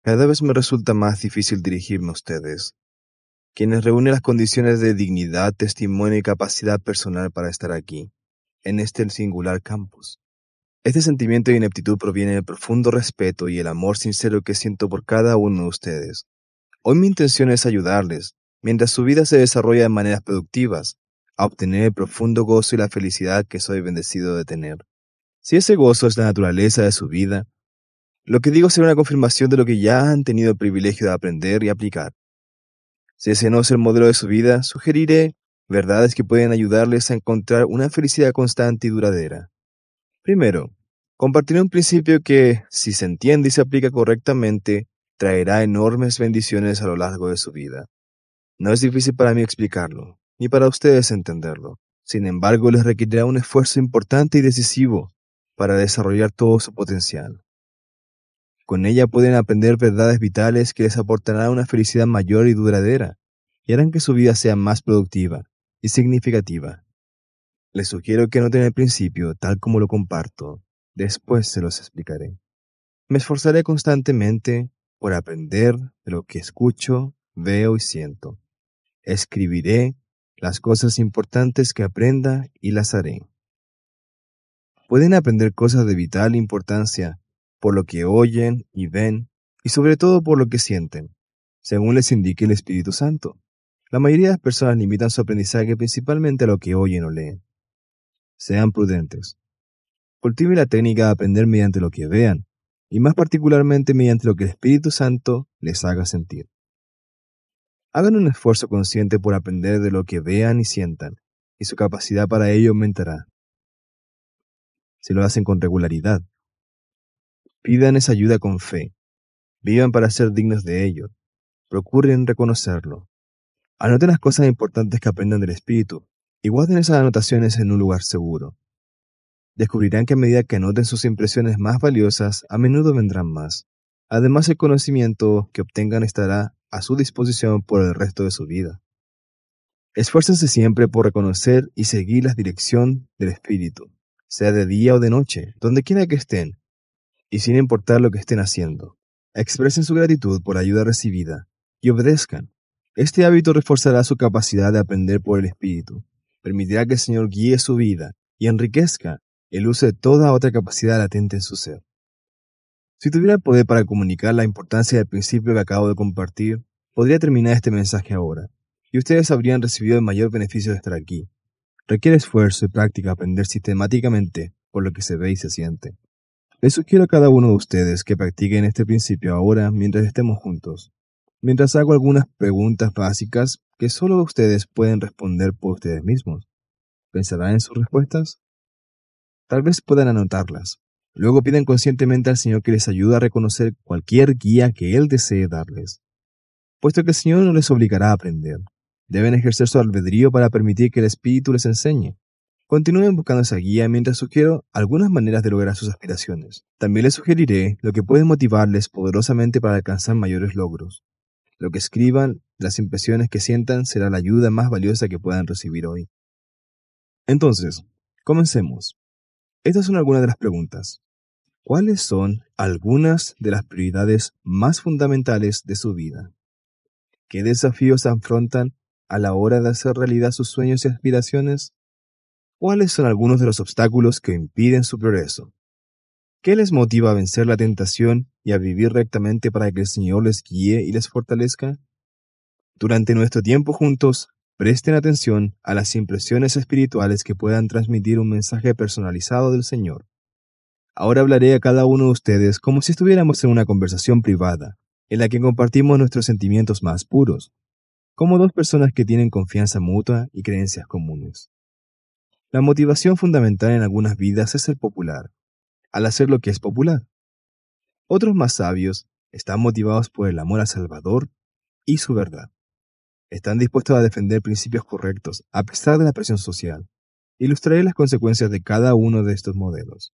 Cada vez me resulta más difícil dirigirme a ustedes, quienes reúnen las condiciones de dignidad, testimonio y capacidad personal para estar aquí, en este singular campus. Este sentimiento de ineptitud proviene del profundo respeto y el amor sincero que siento por cada uno de ustedes. Hoy mi intención es ayudarles, mientras su vida se desarrolla de maneras productivas, a obtener el profundo gozo y la felicidad que soy bendecido de tener. Si ese gozo es la naturaleza de su vida, lo que digo será una confirmación de lo que ya han tenido el privilegio de aprender y aplicar. Si ese no es el modelo de su vida, sugeriré verdades que pueden ayudarles a encontrar una felicidad constante y duradera. Primero, compartiré un principio que, si se entiende y se aplica correctamente, traerá enormes bendiciones a lo largo de su vida. No es difícil para mí explicarlo, ni para ustedes entenderlo. Sin embargo, les requerirá un esfuerzo importante y decisivo para desarrollar todo su potencial. Con ella pueden aprender verdades vitales que les aportarán una felicidad mayor y duradera, y harán que su vida sea más productiva y significativa. Les sugiero que noten el principio tal como lo comparto. Después se los explicaré. Me esforzaré constantemente por aprender de lo que escucho, veo y siento. Escribiré las cosas importantes que aprenda y las haré. Pueden aprender cosas de vital importancia por lo que oyen y ven, y sobre todo por lo que sienten, según les indique el Espíritu Santo. La mayoría de las personas limitan su aprendizaje principalmente a lo que oyen o leen. Sean prudentes. Cultiven la técnica de aprender mediante lo que vean, y más particularmente mediante lo que el Espíritu Santo les haga sentir. Hagan un esfuerzo consciente por aprender de lo que vean y sientan, y su capacidad para ello aumentará. Si lo hacen con regularidad, pidan esa ayuda con fe. Vivan para ser dignos de ello. Procuren reconocerlo. Anoten las cosas importantes que aprendan del Espíritu y guarden esas anotaciones en un lugar seguro. Descubrirán que a medida que anoten sus impresiones más valiosas, a menudo vendrán más. Además, el conocimiento que obtengan estará a su disposición por el resto de su vida. Esfuércense siempre por reconocer y seguir la dirección del Espíritu, sea de día o de noche, donde quiera que estén, y sin importar lo que estén haciendo. Expresen su gratitud por la ayuda recibida y obedezcan. Este hábito reforzará su capacidad de aprender por el Espíritu, permitirá que el Señor guíe su vida y enriquezca el uso de toda otra capacidad latente en su ser. Si tuviera el poder para comunicar la importancia del principio que acabo de compartir, podría terminar este mensaje ahora, y ustedes habrían recibido el mayor beneficio de estar aquí. Requiere esfuerzo y práctica aprender sistemáticamente por lo que se ve y se siente. Les sugiero a cada uno de ustedes que practiquen este principio ahora mientras estemos juntos. Mientras hago algunas preguntas básicas que solo ustedes pueden responder por ustedes mismos. ¿Pensarán en sus respuestas? Tal vez puedan anotarlas. Luego pidan conscientemente al Señor que les ayude a reconocer cualquier guía que Él desee darles. Puesto que el Señor no les obligará a aprender, deben ejercer su albedrío para permitir que el Espíritu les enseñe. Continúen buscando esa guía mientras sugiero algunas maneras de lograr sus aspiraciones. También les sugeriré lo que puede motivarles poderosamente para alcanzar mayores logros. Lo que escriban, las impresiones que sientan será la ayuda más valiosa que puedan recibir hoy. Entonces, comencemos. Estas son algunas de las preguntas. ¿Cuáles son algunas de las prioridades más fundamentales de su vida? ¿Qué desafíos afrontan a la hora de hacer realidad sus sueños y aspiraciones? ¿Cuáles son algunos de los obstáculos que impiden su progreso? ¿Qué les motiva a vencer la tentación y a vivir rectamente para que el Señor les guíe y les fortalezca? Durante nuestro tiempo juntos, presten atención a las impresiones espirituales que puedan transmitir un mensaje personalizado del Señor. Ahora hablaré a cada uno de ustedes como si estuviéramos en una conversación privada, en la que compartimos nuestros sentimientos más puros, como dos personas que tienen confianza mutua y creencias comunes. La motivación fundamental en algunas vidas es ser popular, al hacer lo que es popular. Otros más sabios están motivados por el amor al Salvador y su verdad. Están dispuestos a defender principios correctos a pesar de la presión social. Ilustraré las consecuencias de cada uno de estos modelos.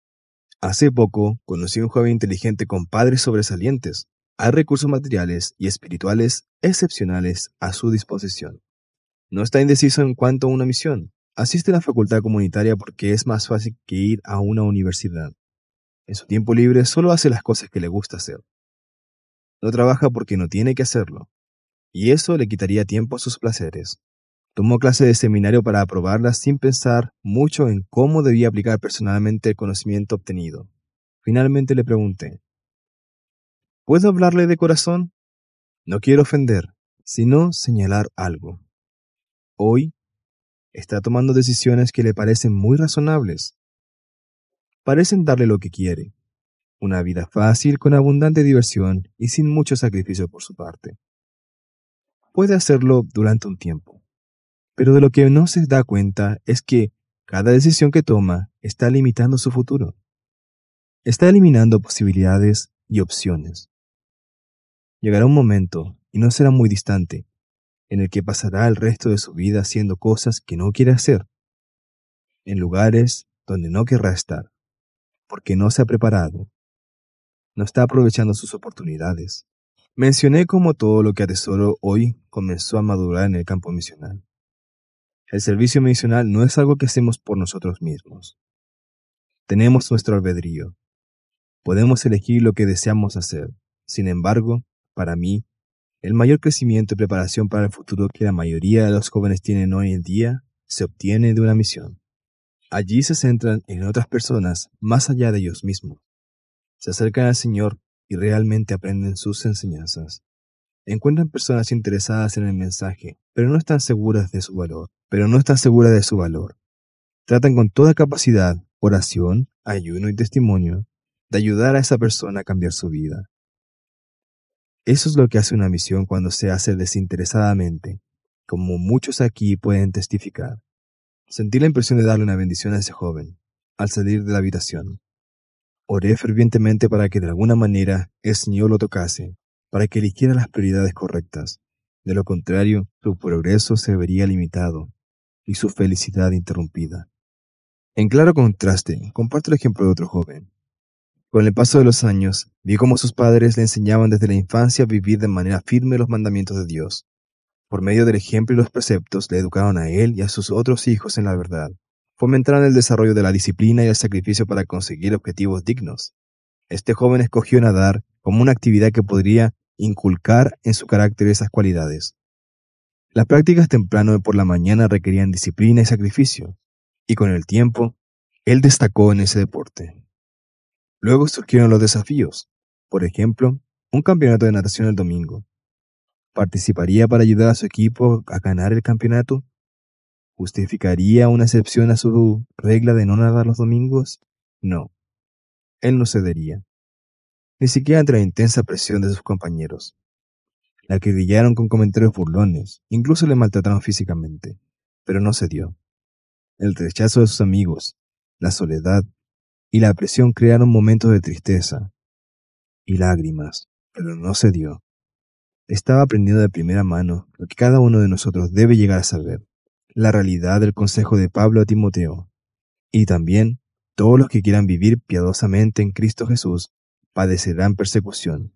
Hace poco conocí a un joven inteligente con padres sobresalientes. Hay recursos materiales y espirituales excepcionales a su disposición. No está indeciso en cuanto a una misión. Asiste a la facultad comunitaria porque es más fácil que ir a una universidad. En su tiempo libre solo hace las cosas que le gusta hacer. No trabaja porque no tiene que hacerlo, y eso le quitaría tiempo a sus placeres. Tomó clases de seminario para aprobarlas sin pensar mucho en cómo debía aplicar personalmente el conocimiento obtenido. Finalmente le pregunté, ¿puedo hablarle de corazón? No quiero ofender, sino señalar algo. Hoy está tomando decisiones que le parecen muy razonables. Parecen darle lo que quiere, una vida fácil con abundante diversión y sin mucho sacrificio por su parte. Puede hacerlo durante un tiempo, pero de lo que no se da cuenta es que cada decisión que toma está limitando su futuro. Está eliminando posibilidades y opciones. Llegará un momento, y no será muy distante, en el que pasará el resto de su vida haciendo cosas que no quiere hacer, en lugares donde no querrá estar, porque no se ha preparado, no está aprovechando sus oportunidades. Mencioné cómo todo lo que atesoro hoy comenzó a madurar en el campo misional. El servicio misional no es algo que hacemos por nosotros mismos. Tenemos nuestro albedrío. Podemos elegir lo que deseamos hacer. Sin embargo, para mí, el mayor crecimiento y preparación para el futuro que la mayoría de los jóvenes tienen hoy en día se obtiene de una misión. Allí se centran en otras personas más allá de ellos mismos. Se acercan al Señor y realmente aprenden sus enseñanzas. Encuentran personas interesadas en el mensaje, pero no están seguras de su valor. Tratan con toda capacidad, oración, ayuno y testimonio, de ayudar a esa persona a cambiar su vida. Eso es lo que hace una misión cuando se hace desinteresadamente, como muchos aquí pueden testificar. Sentí la impresión de darle una bendición a ese joven, al salir de la habitación. Oré fervientemente para que de alguna manera el Señor lo tocase, para que eligiera las prioridades correctas. De lo contrario, su progreso se vería limitado y su felicidad interrumpida. En claro contraste, comparto el ejemplo de otro joven. Con el paso de los años, vi cómo sus padres le enseñaban desde la infancia a vivir de manera firme los mandamientos de Dios. Por medio del ejemplo y los preceptos, le educaron a él y a sus otros hijos en la verdad. Fomentaron el desarrollo de la disciplina y el sacrificio para conseguir objetivos dignos. Este joven escogió nadar como una actividad que podría inculcar en su carácter esas cualidades. Las prácticas temprano por la mañana requerían disciplina y sacrificio, y con el tiempo, él destacó en ese deporte. Luego surgieron los desafíos. Por ejemplo, un campeonato de natación el domingo. ¿Participaría para ayudar a su equipo a ganar el campeonato? ¿Justificaría una excepción a su regla de no nadar los domingos? No, él no cedería, ni siquiera ante la intensa presión de sus compañeros. La acribillaron con comentarios burlones, incluso le maltrataron físicamente, pero no cedió. El rechazo de sus amigos, la soledad y la presión crearon momentos de tristeza y lágrimas, pero no cedió. Estaba aprendiendo de primera mano lo que cada uno de nosotros debe llegar a saber, la realidad del consejo de Pablo a Timoteo, y también todos los que quieran vivir piadosamente en Cristo Jesús padecerán persecución.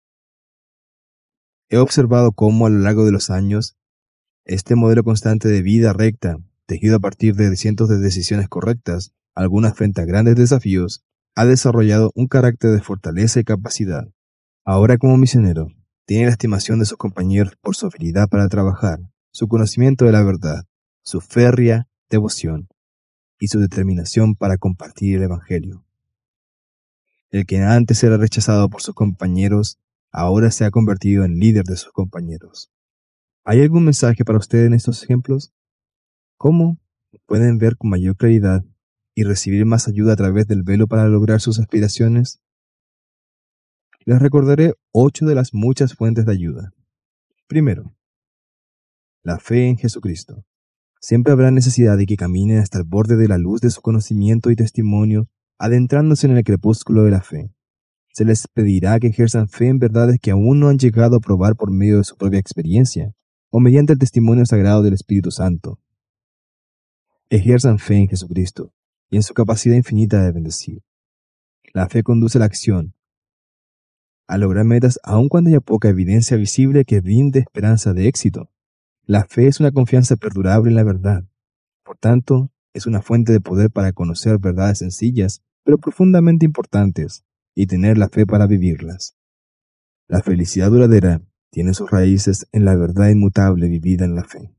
He observado cómo a lo largo de los años, este modelo constante de vida recta, tejido a partir de cientos de decisiones correctas, algunas frente a grandes desafíos, ha desarrollado un carácter de fortaleza y capacidad. Ahora como misionero, tiene la estimación de sus compañeros por su habilidad para trabajar, su conocimiento de la verdad, su férrea devoción y su determinación para compartir el Evangelio. El que antes era rechazado por sus compañeros, ahora se ha convertido en líder de sus compañeros. ¿Hay algún mensaje para ustedes en estos ejemplos? ¿Cómo pueden ver con mayor claridad y recibir más ayuda a través del velo para lograr sus aspiraciones? Les recordaré 8 de las muchas fuentes de ayuda. Primero, la fe en Jesucristo. Siempre habrá necesidad de que caminen hasta el borde de la luz de su conocimiento y testimonio, adentrándose en el crepúsculo de la fe. Se les pedirá que ejerzan fe en verdades que aún no han llegado a probar por medio de su propia experiencia, o mediante el testimonio sagrado del Espíritu Santo. Ejerzan fe en Jesucristo y en su capacidad infinita de bendecir. La fe conduce a la acción, a lograr metas aun cuando haya poca evidencia visible que brinde esperanza de éxito. La fe es una confianza perdurable en la verdad. Por tanto, es una fuente de poder para conocer verdades sencillas, pero profundamente importantes, y tener la fe para vivirlas. La felicidad duradera tiene sus raíces en la verdad inmutable vivida en la fe.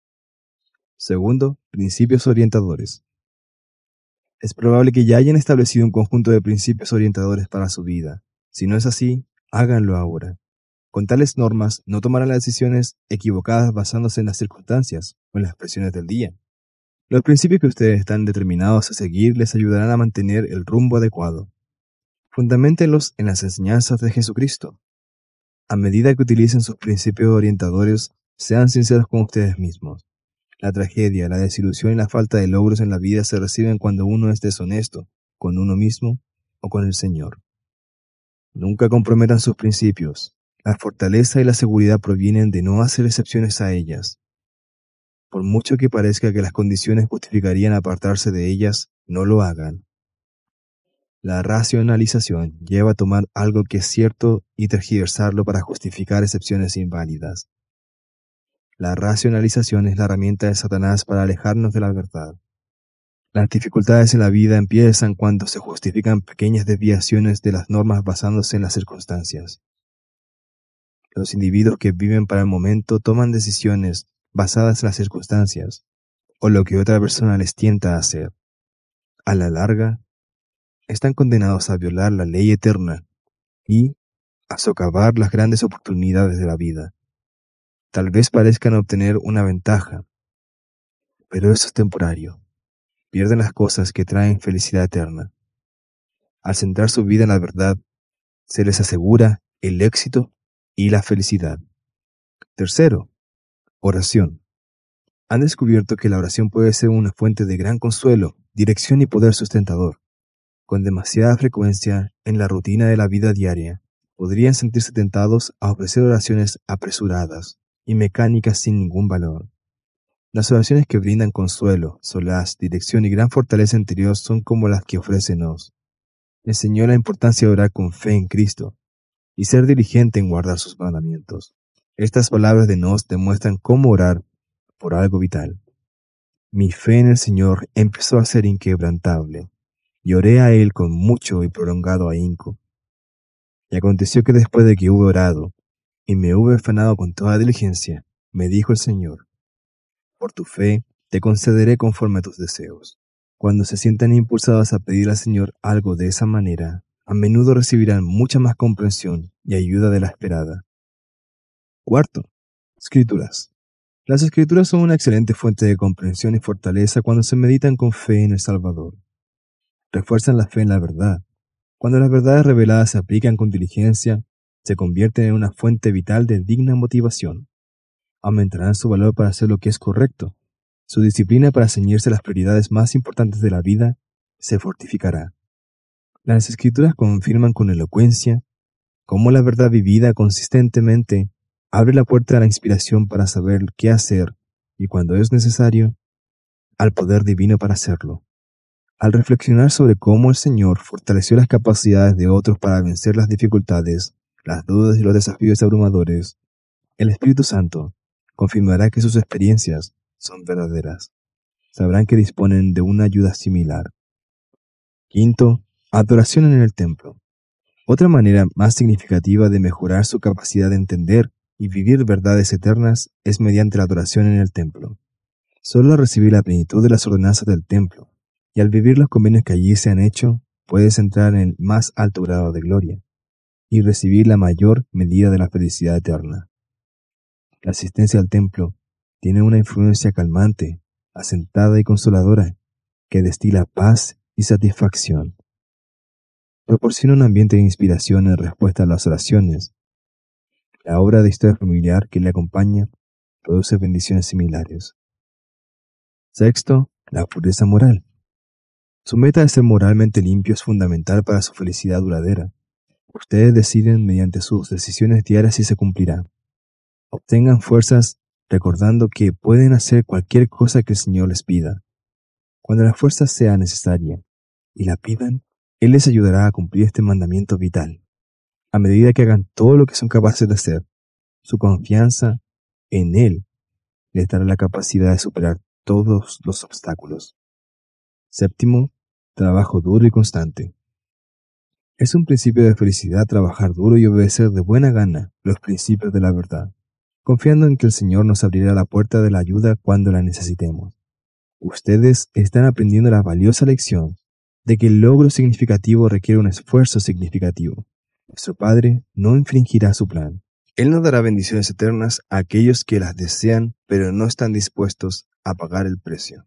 Segundo, principios orientadores. Es probable que ya hayan establecido un conjunto de principios orientadores para su vida. Si no es así, háganlo ahora. Con tales normas, no tomarán las decisiones equivocadas basándose en las circunstancias o en las presiones del día. Los principios que ustedes están determinados a seguir les ayudarán a mantener el rumbo adecuado. Fundamentenlos en las enseñanzas de Jesucristo. A medida que utilicen sus principios orientadores, sean sinceros con ustedes mismos. La tragedia, la desilusión y la falta de logros en la vida se reciben cuando uno es deshonesto, con uno mismo o con el Señor. Nunca comprometan sus principios. La fortaleza y la seguridad provienen de no hacer excepciones a ellas. Por mucho que parezca que las condiciones justificarían apartarse de ellas, no lo hagan. La racionalización lleva a tomar algo que es cierto y tergiversarlo para justificar excepciones inválidas. La racionalización es la herramienta de Satanás para alejarnos de la verdad. Las dificultades en la vida empiezan cuando se justifican pequeñas desviaciones de las normas basándose en las circunstancias. Los individuos que viven para el momento toman decisiones basadas en las circunstancias o lo que otra persona les tienta a hacer. A la larga, están condenados a violar la ley eterna y a socavar las grandes oportunidades de la vida. Tal vez parezcan obtener una ventaja, pero eso es temporario. Pierden las cosas que traen felicidad eterna. Al centrar su vida en la verdad, se les asegura el éxito y la felicidad. Tercero, oración. Han descubierto que la oración puede ser una fuente de gran consuelo, dirección y poder sustentador. Con demasiada frecuencia en la rutina de la vida diaria, podrían sentirse tentados a ofrecer oraciones apresuradas y mecánicas sin ningún valor. Las oraciones que brindan consuelo, solaz, dirección y gran fortaleza interior son como las que ofrece Nos. Enseñó la importancia de orar con fe en Cristo y ser diligente en guardar sus mandamientos. Estas palabras de Nos demuestran cómo orar por algo vital. Mi fe en el Señor empezó a ser inquebrantable, y oré a Él con mucho y prolongado ahínco. Y aconteció que después de que hube orado, y me hube afanado con toda diligencia, me dijo el Señor, por tu fe te concederé conforme a tus deseos. Cuando se sientan impulsados a pedir al Señor algo de esa manera, a menudo recibirán mucha más comprensión y ayuda de la esperada. Cuarto, Escrituras. Las Escrituras son una excelente fuente de comprensión y fortaleza cuando se meditan con fe en el Salvador. Refuerzan la fe en la verdad. Cuando las verdades reveladas se aplican con diligencia, se convierten en una fuente vital de digna motivación. Aumentarán su valor para hacer lo que es correcto. Su disciplina para ceñirse a las prioridades más importantes de la vida se fortificará. Las Escrituras confirman con elocuencia cómo la verdad vivida consistentemente abre la puerta a la inspiración para saber qué hacer y, cuando es necesario, al poder divino para hacerlo. Al reflexionar sobre cómo el Señor fortaleció las capacidades de otros para vencer las dificultades, las dudas y los desafíos abrumadores, el Espíritu Santo confirmará que sus experiencias son verdaderas. Sabrán que disponen de una ayuda similar. Quinto, adoración en el templo. Otra manera más significativa de mejorar su capacidad de entender y vivir verdades eternas es mediante la adoración en el templo. Solo al recibir la plenitud de las ordenanzas del templo y al vivir los convenios que allí se han hecho, puedes entrar en el más alto grado de gloria y recibir la mayor medida de la felicidad eterna. La asistencia al templo tiene una influencia calmante, asentada y consoladora, que destila paz y satisfacción. Proporciona un ambiente de inspiración en respuesta a las oraciones. La obra de historia familiar que le acompaña produce bendiciones similares. Sexto, la pureza moral. Su meta de ser moralmente limpio es fundamental para su felicidad duradera. Ustedes deciden mediante sus decisiones diarias si se cumplirá. Obtengan fuerzas recordando que pueden hacer cualquier cosa que el Señor les pida. Cuando la fuerza sea necesaria y la pidan, Él les ayudará a cumplir este mandamiento vital. A medida que hagan todo lo que son capaces de hacer, su confianza en Él les dará la capacidad de superar todos los obstáculos. Séptimo, trabajo duro y constante. Es un principio de felicidad trabajar duro y obedecer de buena gana los principios de la verdad, confiando en que el Señor nos abrirá la puerta de la ayuda cuando la necesitemos. Ustedes están aprendiendo la valiosa lección de que el logro significativo requiere un esfuerzo significativo. Nuestro Padre no infringirá su plan. Él nos dará bendiciones eternas a aquellos que las desean, pero no están dispuestos a pagar el precio.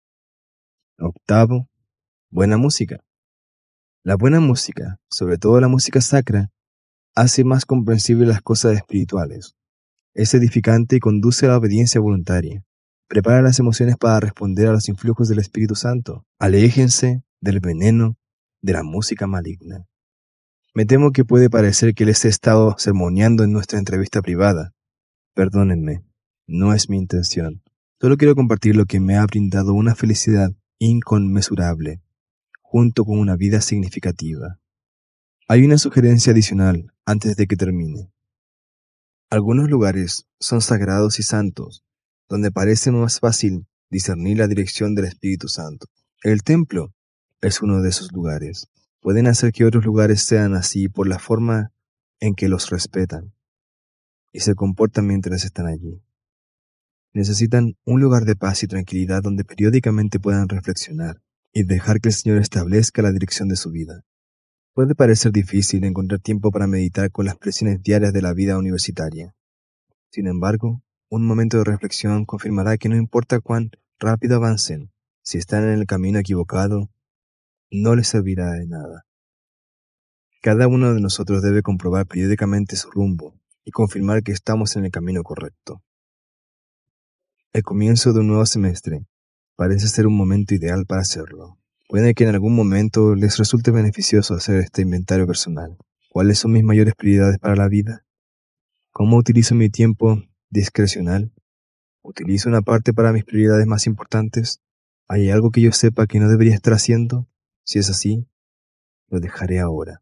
Octavo, buena música. La buena música, sobre todo la música sacra, hace más comprensibles las cosas espirituales. Es edificante y conduce a la obediencia voluntaria. Prepara las emociones para responder a los influjos del Espíritu Santo. Aléjense del veneno de la música maligna. Me temo que puede parecer que les he estado sermoneando en nuestra entrevista privada. Perdónenme, no es mi intención. Solo quiero compartir lo que me ha brindado una felicidad inconmensurable, junto con una vida significativa. Hay una sugerencia adicional antes de que termine. Algunos lugares son sagrados y santos, donde parece más fácil discernir la dirección del Espíritu Santo. El templo es uno de esos lugares. Pueden hacer que otros lugares sean así por la forma en que los respetan y se comportan mientras están allí. Necesitan un lugar de paz y tranquilidad donde periódicamente puedan reflexionar y dejar que el Señor establezca la dirección de su vida. Puede parecer difícil encontrar tiempo para meditar con las presiones diarias de la vida universitaria. Sin embargo, un momento de reflexión confirmará que no importa cuán rápido avancen, si están en el camino equivocado, no les servirá de nada. Cada uno de nosotros debe comprobar periódicamente su rumbo y confirmar que estamos en el camino correcto. El comienzo de un nuevo semestre parece ser un momento ideal para hacerlo. Puede que en algún momento les resulte beneficioso hacer este inventario personal. ¿Cuáles son mis mayores prioridades para la vida? ¿Cómo utilizo mi tiempo discrecional? ¿Utilizo una parte para mis prioridades más importantes? ¿Hay algo que yo sepa que no debería estar haciendo? Si es así, lo dejaré ahora.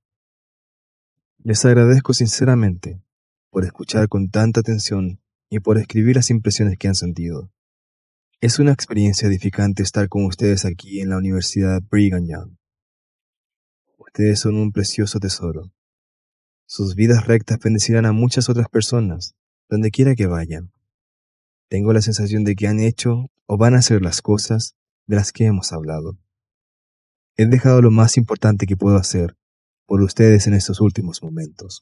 Les agradezco sinceramente por escuchar con tanta atención y por escribir las impresiones que han sentido. Es una experiencia edificante estar con ustedes aquí en la Universidad Brigham Young. Ustedes son un precioso tesoro. Sus vidas rectas bendecirán a muchas otras personas, donde quiera que vayan. Tengo la sensación de que han hecho o van a hacer las cosas de las que hemos hablado. He dejado lo más importante que puedo hacer por ustedes en estos últimos momentos.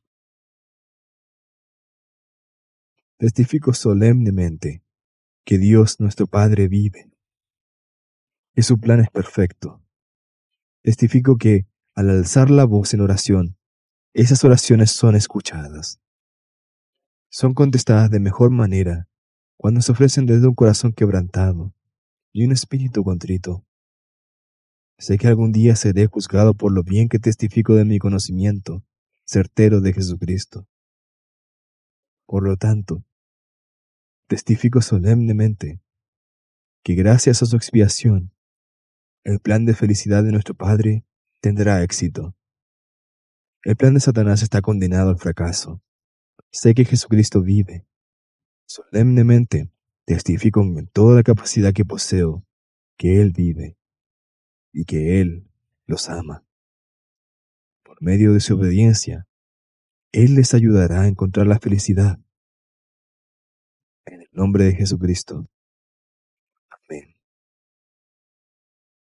Testifico solemnemente que Dios nuestro Padre vive, que su plan es perfecto. Testifico que, al alzar la voz en oración, esas oraciones son escuchadas. Son contestadas de mejor manera cuando se ofrecen desde un corazón quebrantado y un espíritu contrito. Sé que algún día seré juzgado por lo bien que testifico de mi conocimiento certero de Jesucristo. Por lo tanto, testifico solemnemente que gracias a su expiación, el plan de felicidad de nuestro Padre tendrá éxito. El plan de Satanás está condenado al fracaso. Sé que Jesucristo vive. Solemnemente testifico con toda la capacidad que poseo que Él vive y que Él los ama. Por medio de su obediencia, Él les ayudará a encontrar la felicidad. En el nombre de Jesucristo.